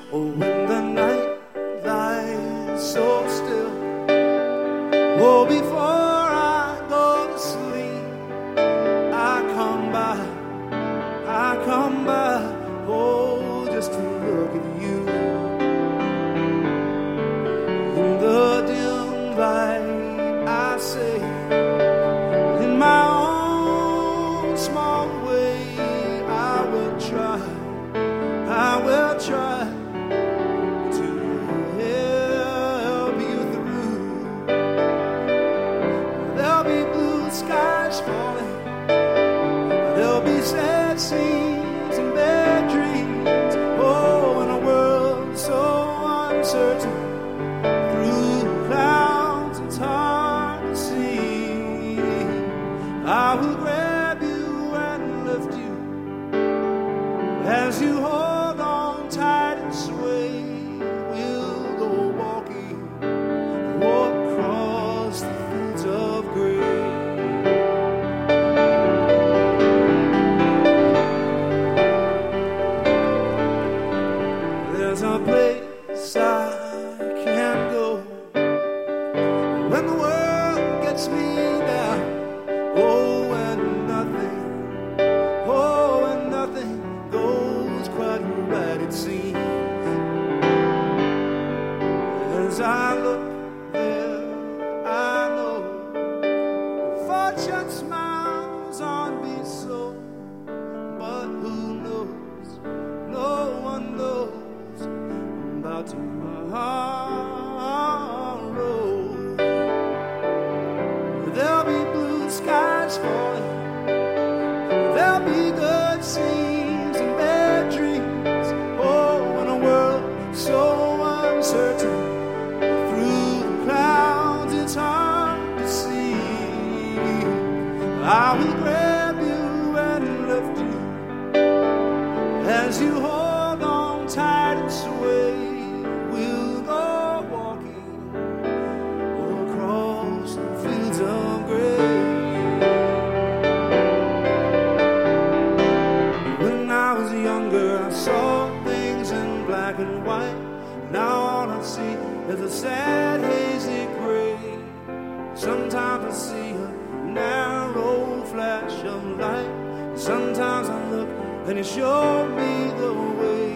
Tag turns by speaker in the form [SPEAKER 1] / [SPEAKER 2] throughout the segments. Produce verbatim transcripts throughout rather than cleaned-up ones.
[SPEAKER 1] Oh, when the night lies so still, oh, before I go to sleep, I come by, I come by, oh, just to look at you. In the dim light, I say, in my own small way, I will try, I will try to help you through. There'll be blue skies falling, there'll be sad scenes and bad dreams. Oh, in a world so uncertain, through clouds it's hard to see. I will grab you and lift you as you hold on tight and sway. We'll go walking, walk across the fields of gray. There's a place I can't go when the world gets me down. Oh, and nothing, oh, and nothing goes quite right, it seems. As I look there, I know fortune smiles on me so. But who knows? No one knows about tomorrow. There'll be blue skies falling, there'll be good scenes and bad dreams. Oh, in a world so uncertain, through the clouds it's hard to see. I will grab you and lift you as you hold on tight and sway. We'll go walking across the fields of gray. When I was younger, I saw things in black and white. Now all I see is a sad, hazy gray. Sometimes I see a narrow flash of light. Sometimes I look and you show me the way.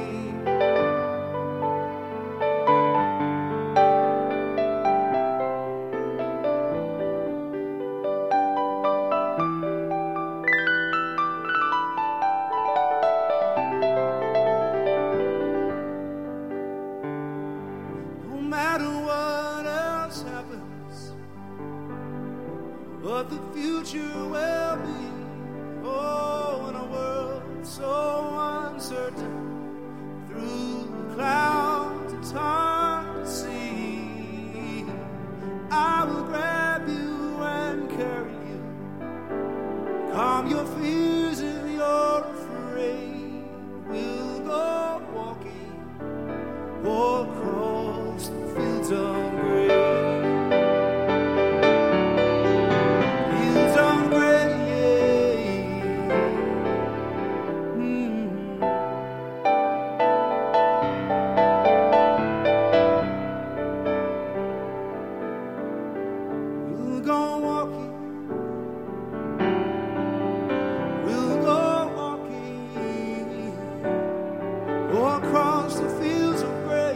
[SPEAKER 1] No matter what else happens, but the future will be. Oh, in a world so uncertain, through the clouds it's hard to see. I will grab you and carry you, calm your fears if you're afraid. We'll go walking, walk across the fields of gray. Fields of gray, mm. We'll go walking, we'll go walking, walk across the fields of gray,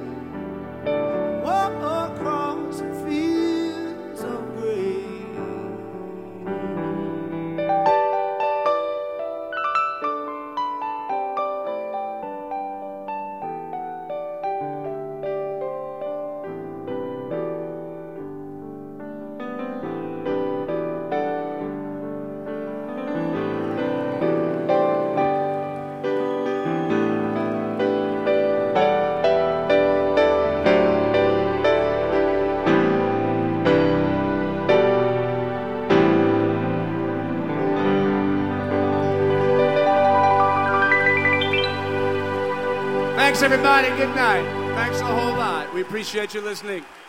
[SPEAKER 1] walk across the fields of gray. Thanks, everybody. Good night. Thanks a whole lot. We appreciate you listening.